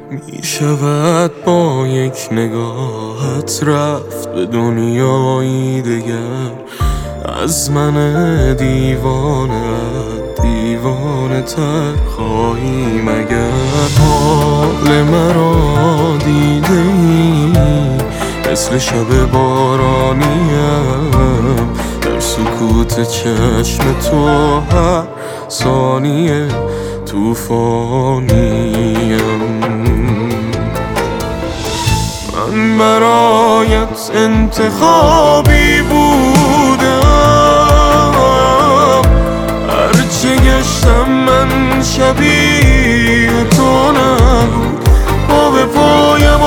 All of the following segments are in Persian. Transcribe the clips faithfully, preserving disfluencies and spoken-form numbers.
می شود با یک نگاهت رفت به دنیایی دگر. از من دیوانه دیوانه تر خواهی مگر؟ حال مرا دیده ای مثل شب بارانیم، در سکوت چشم تو هر ثانیه توفانیم. من برایت انتخابی بودم، هرچه گشتم من شبیه تو نبود. پا به پایم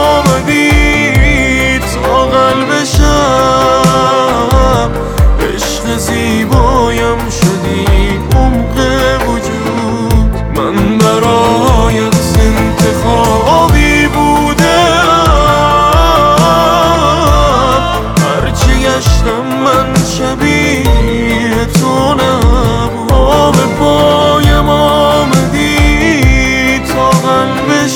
آمدی تا قلب شب، عشق زیبایم شدی عمق وجود. من برایت انتخابی بودم، هرچی گشتم من شبیه تو نبود. پا به پایم آمدی تا قلب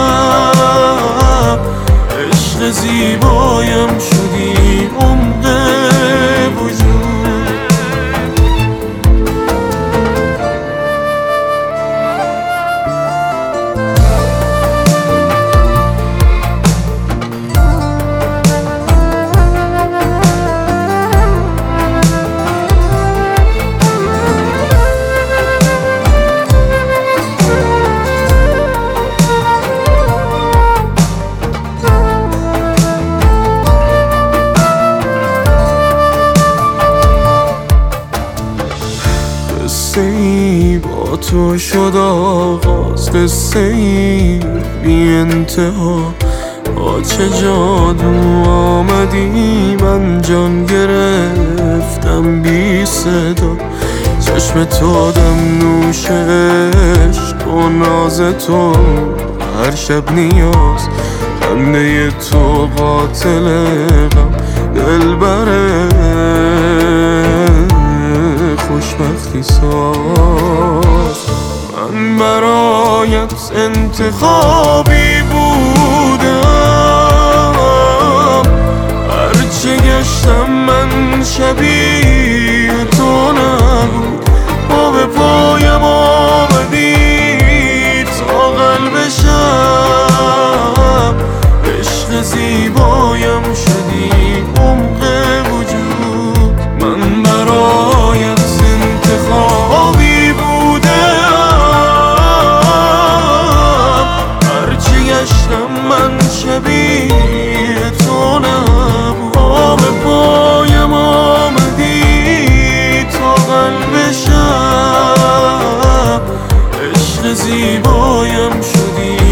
شب، عشق زیبایم شدی عمق وجود. قصه ای با تو شد آغاز، قصه ای بی انتها. با چه جادو آمدی من جان گرفتم بی صدا. چشم تو دم نوش عشق و ناز تو هر شب نیاز. خنده تو قاتل غم دلبره خوشبختی ساز. من برایت انتخابی بودم، هرچه گشتم من شبیه تو نبود. پا به پایم آمدی تا قلب شب، عشق زیبایم شدی عمق وجود. من برایت انتخابی بودم، هرچی گشتم من شبیه تو نبود. پا به پایم آمدی تا قلب شب، عشق زیبایم شدی